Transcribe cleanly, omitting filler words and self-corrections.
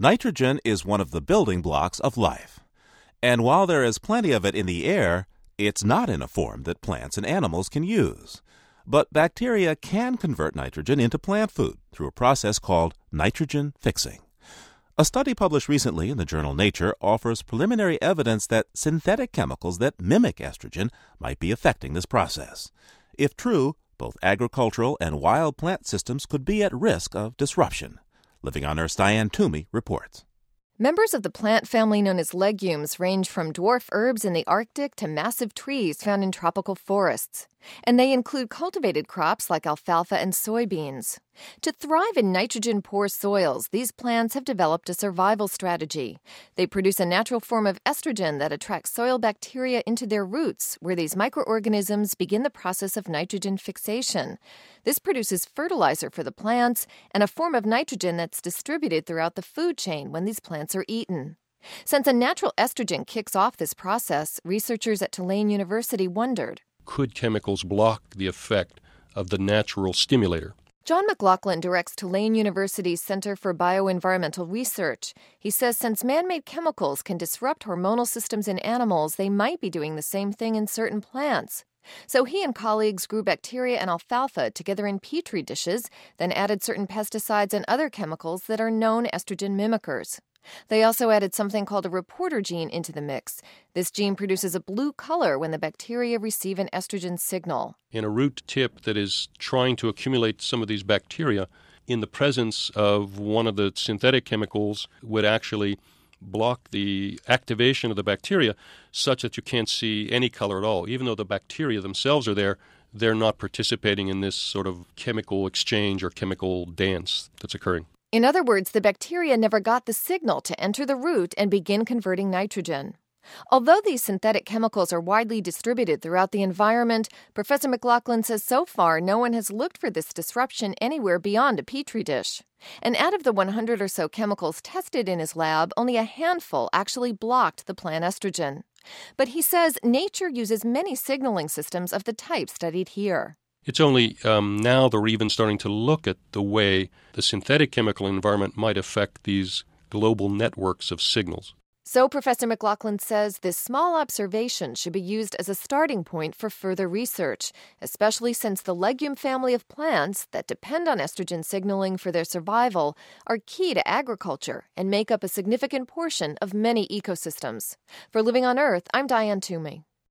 Nitrogen is one of the building blocks of life. And while there is plenty of it in the air, it's not in a form that plants and animals can use. But bacteria can convert nitrogen into plant food through a process called nitrogen fixing. A study published recently in the journal Nature offers preliminary evidence that synthetic chemicals that mimic estrogen might be affecting this process. If true, both agricultural and wild plant systems could be at risk of disruption. Living on Earth's Diane Toomey reports. Members of the plant family known as legumes range from dwarf herbs in the Arctic to massive trees found in tropical forests. And they include cultivated crops like alfalfa and soybeans. To thrive in nitrogen-poor soils, these plants have developed a survival strategy. They produce a natural form of estrogen that attracts soil bacteria into their roots, where these microorganisms begin the process of nitrogen fixation. This produces fertilizer for the plants and a form of nitrogen that's distributed throughout the food chain when these plants are eaten. Since a natural estrogen kicks off this process, researchers at Tulane University wondered, could chemicals block the effect of the natural stimulator? John McLaughlin directs Tulane University's Center for Bioenvironmental Research. He says since man-made chemicals can disrupt hormonal systems in animals, they might be doing the same thing in certain plants. So he and colleagues grew bacteria and alfalfa together in petri dishes, then added certain pesticides and other chemicals that are known estrogen mimickers. They also added something called a reporter gene into the mix. This gene produces a blue color when the bacteria receive an estrogen signal. In a root tip that is trying to accumulate some of these bacteria, in the presence of one of the synthetic chemicals would actually block the activation of the bacteria such that you can't see any color at all. Even though the bacteria themselves are there, they're not participating in this sort of chemical exchange or chemical dance that's occurring. In other words, the bacteria never got the signal to enter the root and begin converting nitrogen. Although these synthetic chemicals are widely distributed throughout the environment, Professor McLaughlin says so far no one has looked for this disruption anywhere beyond a petri dish. And out of the 100 or so chemicals tested in his lab, only a handful actually blocked the plant estrogen. But he says nature uses many signaling systems of the type studied here. It's only now they're even starting to look at the way the synthetic chemical environment might affect these global networks of signals. So Professor McLaughlin says this small observation should be used as a starting point for further research, especially since the legume family of plants that depend on estrogen signaling for their survival are key to agriculture and make up a significant portion of many ecosystems. For Living on Earth, I'm Diane Toomey.